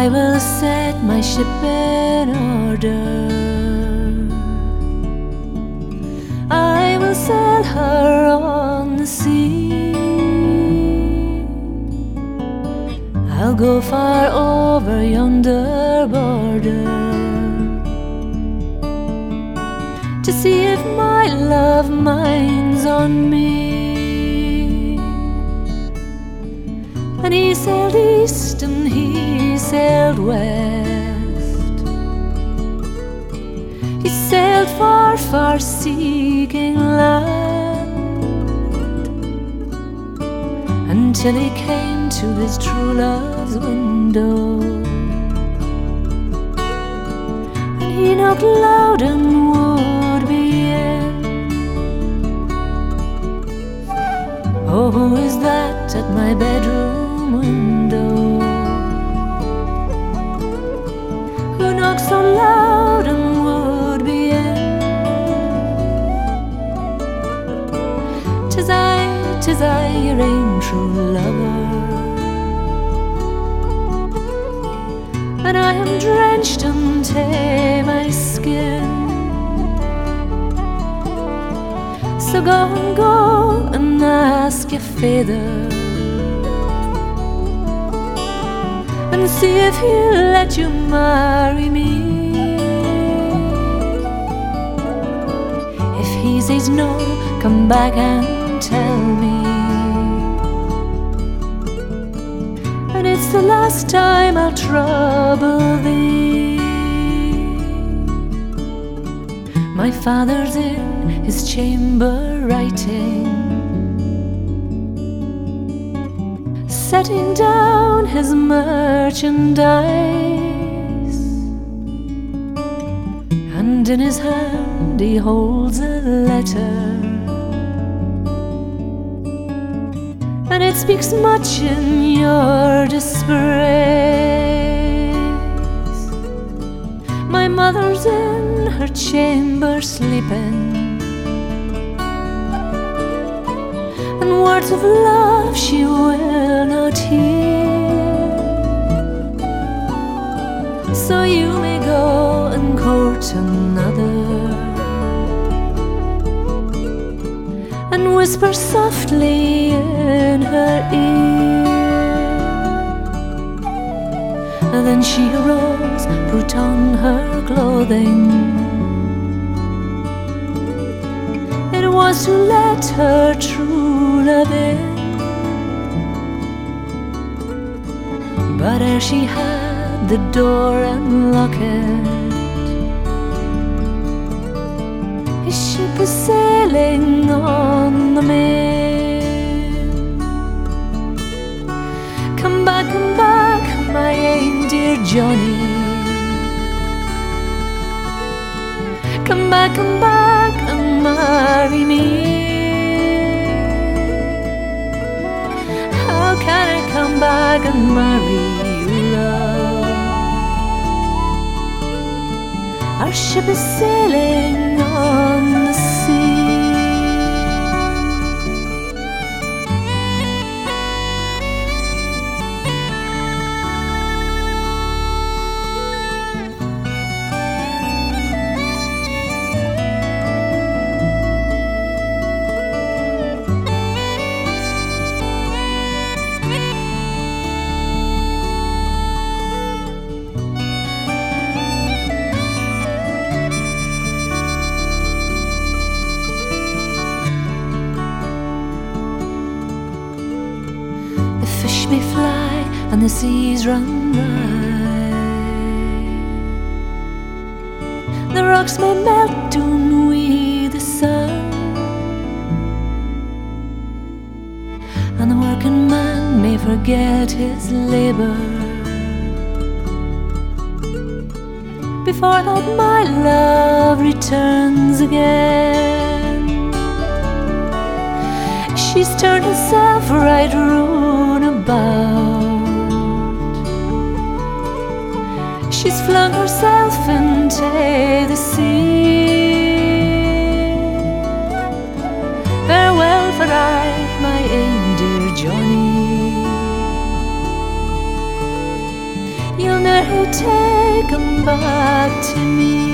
I will set my ship in order. I will sail her on the sea. I'll go far over yonder border to see if my love minds on me. And he sailed east and he sailed west. He sailed far, far seeking land, until he came to his true love's window. And he knocked loud and would be in. Oh, who is that at my bedroom window? Who knocks so loud and would be in? 'Tis I, your ain true lover, and I am drenched unto my skin. So go and ask your father, and see if he'll let you marry me. If he says no, come back and tell me. And it's the last time I'll trouble thee. My father's in his chamber writing, setting down his merchandise, and in his hand he holds a letter, and it speaks much in your disgrace. My mother's in her chamber sleeping, and words of love she will not hear. So you may go and court another, and whisper softly in her ear. And then she arose, put on her clothing. It was to let her true love in. But ere she had the door unlocked, his ship was sailing on the main. Come back, my ain dear Johnny. Come back and marry me. How can I come back and marry you, love? Our ship is sailing on the sea. The fish may fly and the seas run dry, the rocks may melt down with the sun, and the working man may forget his labor before that my love returns again. She's turned herself right round about. She's flung herself into the sea. Farewell for aye, my ain dear Johnny. You'll ne'er take 'em back to me.